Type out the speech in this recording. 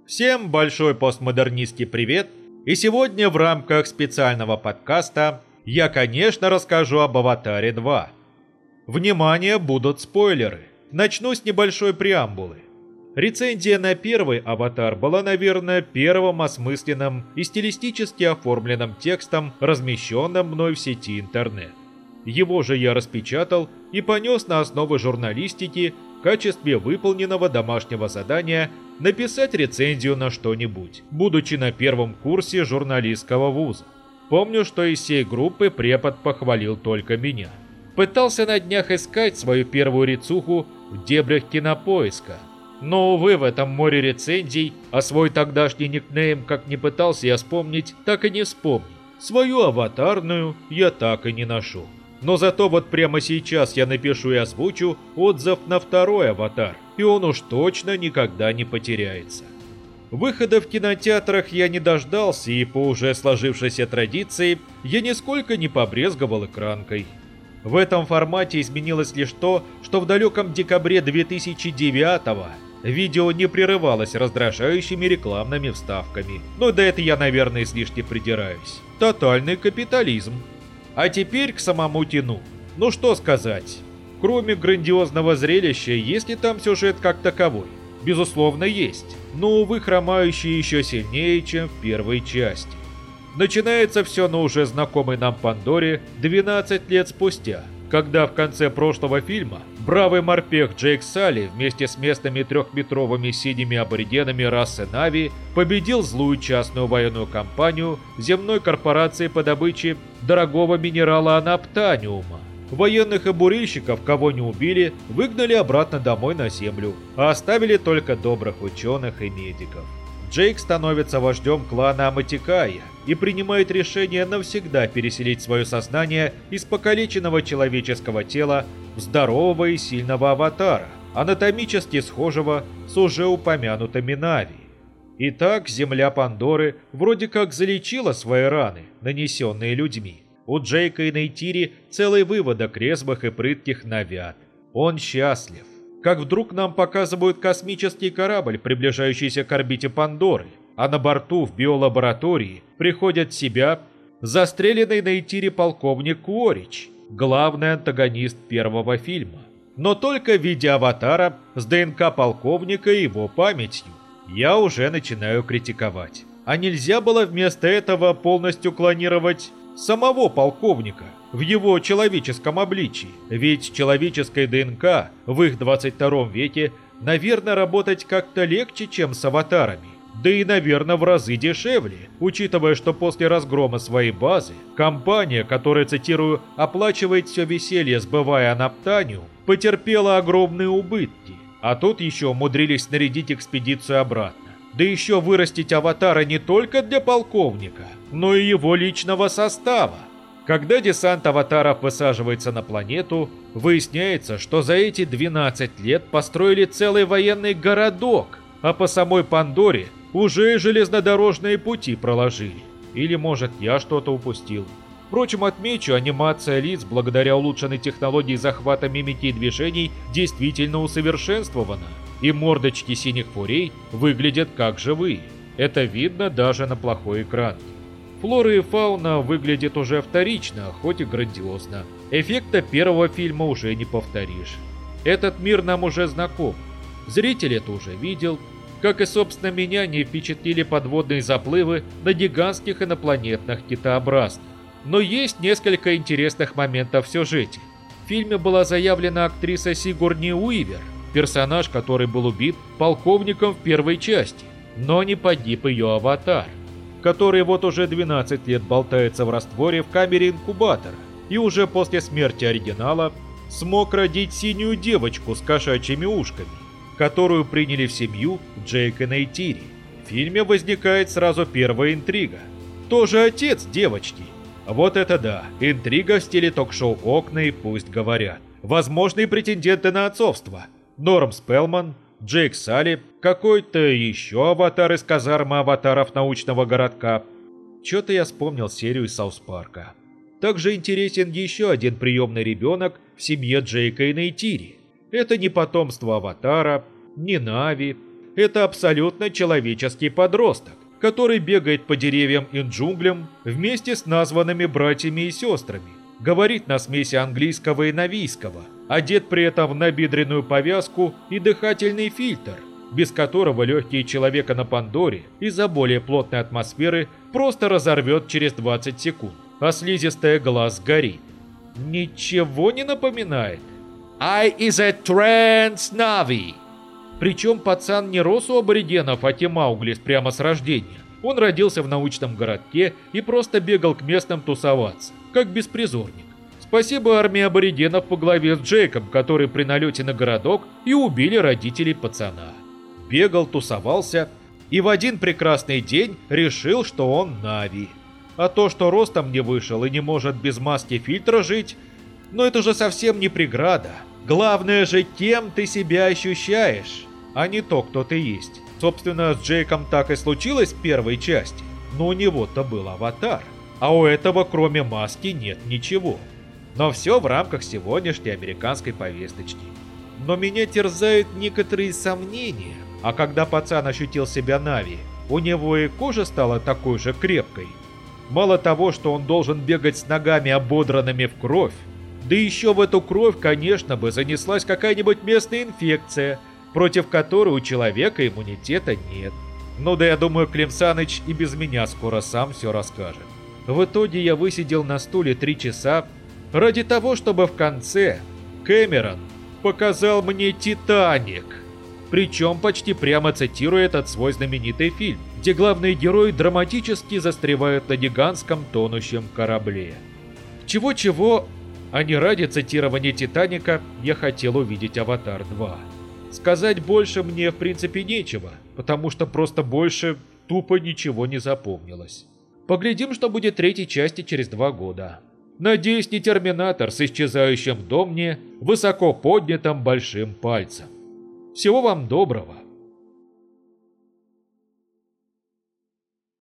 Всем большой постмодернистский привет! И сегодня в рамках специального подкаста я, конечно, расскажу об «Аватаре 2». Внимание, будут спойлеры. Начну с небольшой преамбулы. Рецензия на первый «Аватар» была, наверное, первым осмысленным и стилистически оформленным текстом, размещенным мной в сети интернет. Его же я распечатал и понес на основы журналистики в качестве выполненного домашнего задания написать рецензию на что-нибудь, будучи на первом курсе журналистского вуза. Помню, что из всей группы препод похвалил только меня. Пытался на днях искать свою первую рецуху в дебрях Кинопоиска. Но, увы, в этом море рецензий, а свой тогдашний никнейм, как не пытался я вспомнить, так и не вспомнил. Свою аватарную я так и не нашел. Но зато вот прямо сейчас я напишу и озвучу отзыв на второй «Аватар», и он уж точно никогда не потеряется. Выхода в кинотеатрах я не дождался, и по уже сложившейся традиции я нисколько не побрезговал экранкой. В этом формате изменилось лишь то, что в далеком декабре 2009-го видео не прерывалось раздражающими рекламными вставками. Но до этого я, наверное, излишне придираюсь. Тотальный капитализм. А теперь к самому Тину. Ну что сказать. Кроме грандиозного зрелища, есть ли там сюжет как таковой? Безусловно, есть. Но, увы, хромающий еще сильнее, чем в первой части. Начинается все на уже знакомой нам Пандоре 12 лет спустя, когда в конце прошлого фильма бравый морпех Джейк Салли вместе с местными трехметровыми синими аборигенами расы Нави победил злую частную военную компанию земной корпорации по добыче дорогого минерала анаптаниума. Военных и бурильщиков, кого не убили, выгнали обратно домой на землю, а оставили только добрых ученых и медиков. Джейк становится вождем клана Аматикая и принимает решение навсегда переселить свое сознание из покалеченного человеческого тела в здорового и сильного аватара, анатомически схожего с уже упомянутыми Нави. Итак, земля Пандоры вроде как залечила свои раны, нанесенные людьми. У Джейка и Нейтири целый выводок резвых и прытких навят. Он счастлив. Как вдруг нам показывают космический корабль, приближающийся к орбите Пандоры, а на борту в биолаборатории приходит в себя застреленный на Итире полковник Куорич, главный антагонист первого фильма. Но только в виде аватара с ДНК полковника и его памятью. Я уже начинаю критиковать. А нельзя было вместо этого полностью клонировать самого полковника в его человеческом обличии? Ведь человеческой ДНК в их 22 веке, наверное, работать как-то легче, чем с аватарами. Да и, наверное, в разы дешевле, учитывая, что после разгрома своей базы компания, которая, цитирую, оплачивает все веселье, сбывая анаптаниум, потерпела огромные убытки. А тут еще умудрились снарядить экспедицию обратно. Да еще вырастить аватара не только для полковника, но и его личного состава. Когда десант аватаров высаживается на планету, выясняется, что за эти 12 лет построили целый военный городок, а по самой Пандоре уже и железнодорожные пути проложили. Или, может, я что-то упустил. Впрочем, отмечу, анимация лиц благодаря улучшенной технологии захвата мимики и движений действительно усовершенствована. И мордочки синих фурей выглядят как живые. Это видно даже на плохой экранке. Флора и фауна выглядят уже вторично, хоть и грандиозно. Эффекта первого фильма уже не повторишь. Этот мир нам уже знаком. Зритель это уже видел. Как и, собственно, меня не впечатлили подводные заплывы на гигантских инопланетных китообразных. Но есть несколько интересных моментов в сюжете. В фильме была заявлена актриса Сигурни Уивер, персонаж, который был убит полковником в первой части, но не погиб ее аватар, который вот уже 12 лет болтается в растворе в камере инкубатора и уже после смерти оригинала смог родить синюю девочку с кошачьими ушками, которую приняли в семью Джейк и Нейтири. В фильме возникает сразу первая интрига. Тоже отец девочки. Вот это да, интрига в стиле ток-шоу «Окна» и «Пусть говорят». Возможные претенденты на отцовство. Норм Спелман, Джейк Салли, какой-то еще аватар из казармы аватаров научного городка. Чё-то я вспомнил серию из Саус Парка. Также интересен еще один приемный ребенок в семье Джейка и Нейтири. Это не потомство аватара, не Нави, – это абсолютно человеческий подросток, который бегает по деревьям и джунглям вместе с названными братьями и сестрами, говорит на смеси английского и навийского, одет при этом в набедренную повязку и дыхательный фильтр, без которого легкие человека на Пандоре из-за более плотной атмосферы просто разорвет через 20 секунд, а слизистая глаз горит. Ничего не напоминает? I is a trans Navi. Причем пацан не рос у аборигенов, а Маугли прямо с рождения. Он родился в научном городке и просто бегал к местным тусоваться, как беспризорник. Спасибо армии аборигенов по главе с Джейком, который при налете на городок и убили родителей пацана. Бегал, тусовался и в один прекрасный день решил, что он Нави. А то, что ростом не вышел и не может без маски фильтра жить, но это же совсем не преграда. Главное же, кем ты себя ощущаешь, а не то, кто ты есть. Собственно, с Джейком так и случилось в первой части, но у него-то был аватар, а у этого кроме маски нет ничего. Но все в рамках сегодняшней американской повесточки. Но меня терзают некоторые сомнения, а когда пацан ощутил себя Нави, у него и кожа стала такой же крепкой. Мало того, что он должен бегать с ногами ободранными в кровь, да еще в эту кровь, конечно бы, занеслась какая-нибудь местная инфекция, против которой у человека иммунитета нет. Ну да я думаю, Клим Саныч и без меня скоро сам все расскажет. В итоге я высидел на стуле 3 часа ради того, чтобы в конце Кэмерон показал мне «Титаник». Причем почти прямо цитируя этот свой знаменитый фильм, где главные герои драматически застревают на гигантском тонущем корабле. Чего-чего, а не ради цитирования «Титаника» я хотел увидеть «Аватар 2». Сказать больше мне в принципе нечего, потому что просто больше тупо ничего не запомнилось. Поглядим, что будет третьей части через 2 года. Надеюсь, не «Терминатор» с исчезающим в домне высоко поднятым большим пальцем. Всего вам доброго.